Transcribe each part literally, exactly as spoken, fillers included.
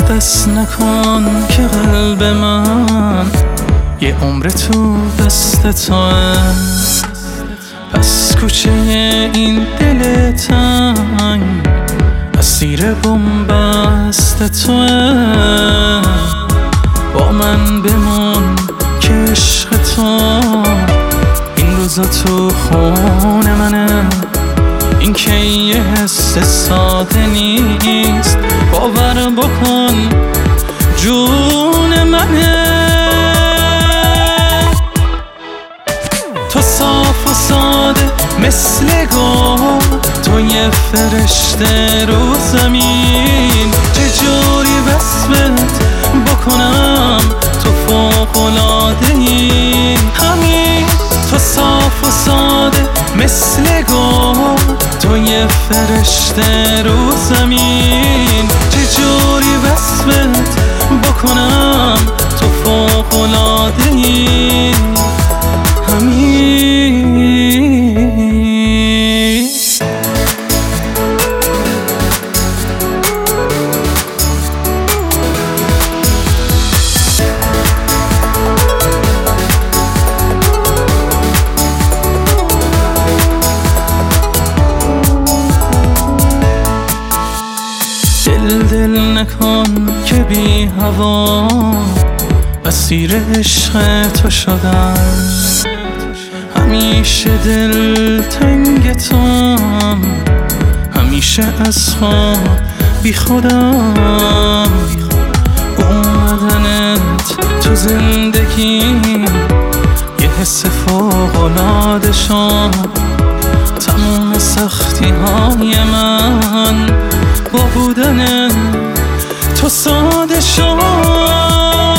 قصد نکن که قلب من یه عمر تو دست توه، پس کوچه این دل تنگ اسیر بنبست توه. با من بمون که عشق تو این روزا تو خون منه، این که یه حس ساده نیست، باور بکن جون منه. تو صاف و ساده مثل گل، تو یه فرشته رو زمین، چجوری وصفت بکنم تو فوق‌العاده ای همین. تو صاف و ساده مثل گل، تو یه فرشته رو زمین، چجوری وصفت بکنم تو فوق‌العاده ای همین. دل دل نکن که بی هوا اسیر عشق تو شدم، همیشه دل تنگ توام، همیشه از خواب بی خودم. اومدنت تو زندگی یه حس فوق‌العاده شد، تموم سختی های من با بودن تو ساده شد.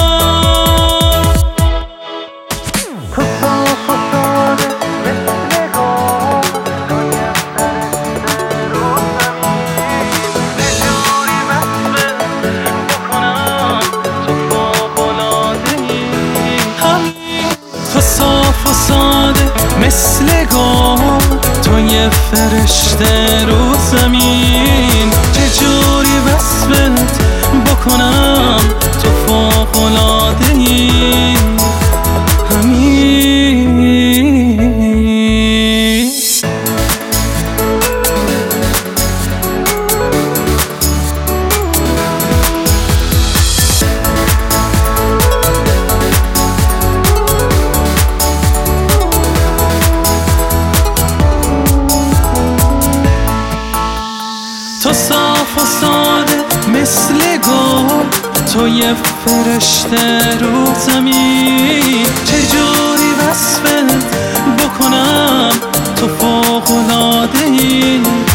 تو صاف و ساده مثل گل، تو یه فرشته رو زمین، چجوری وصفت بکنم تو فوق‌العاده ای همین. تو صاف و ساده مثل گل، تو یه فرشته رو زمین، چجوری وصفت بکنم تو فوق‌العاده ای